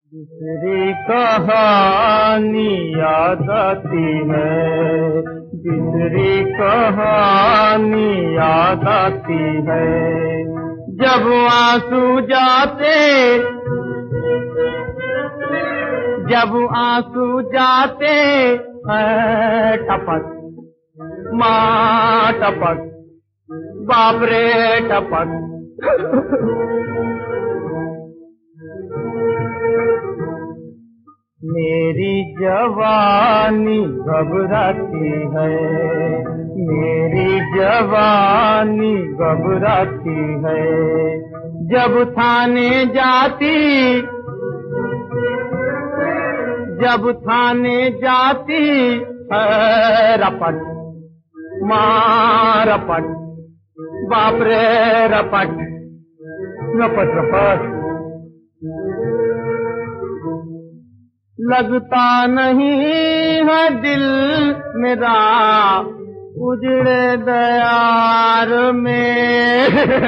दूसरी कहानी याद आती है, दूसरी कहानी याद आती है। जब आंसू जाते, जब आंसू जाते टपक, माँ टपक, बाप रे टपक। मेरी जवानी घबराती है, मेरी जवानी घबराती है। जब थाने जाती, जब थाने जाती रपट, माँ रपट, बाप रे रपट, रपट रपट। लगता नहीं है दिल मेरा उजड़े दयार में।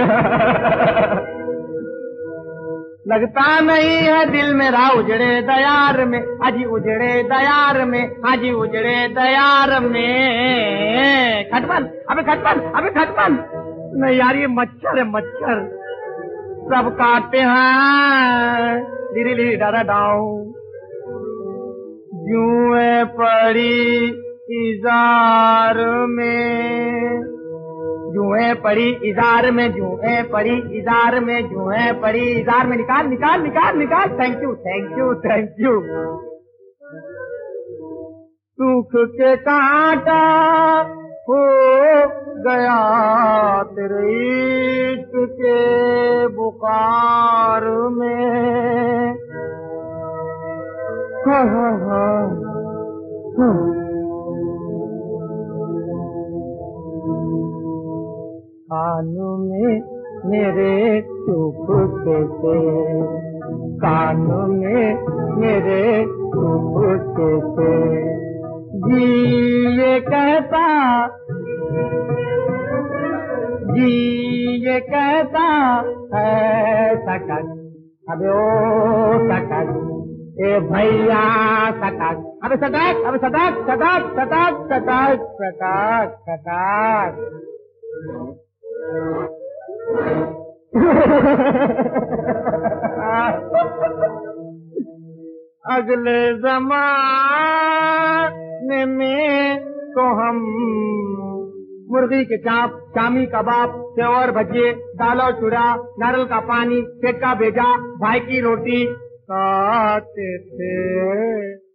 लगता नहीं है दिल मेरा उजड़े दयार में, हाजी उजड़े दयार में, हाजी उजड़े दयार में। खटपन, अबे खटपन, अबे खटपन। नहीं यार ये मच्छर है, मच्छर सब काटते हैं। धीरे धीरे डारा डाऊ जुए पड़ी इजार में, जुए पड़ी इजार में, जुए पड़ी इजार में, जुए पड़ी इजार में। निकाल निकाल निकाल निकाल। Thank you thank you thank you. सूख के कांटा हो गया तेरे इश्क के बुखार में। हाँ हाँ हाँ कानों में मेरे चुपके से, कानों में मेरे चुपके से जी ये कहता, जी ये कहता है सकक, अबे ओ सकक, ए भैया सकक, अबे सटक, अबे सटक सटक सटक सटक सटक सटक। अगले ज़माने में तो हम मुर्गी के चाप, शामी कबाब, सेव भजिए, दाल और चूड़ा, नारियल का पानी, फेंका भेजा, भाई की रोटी खाते थे।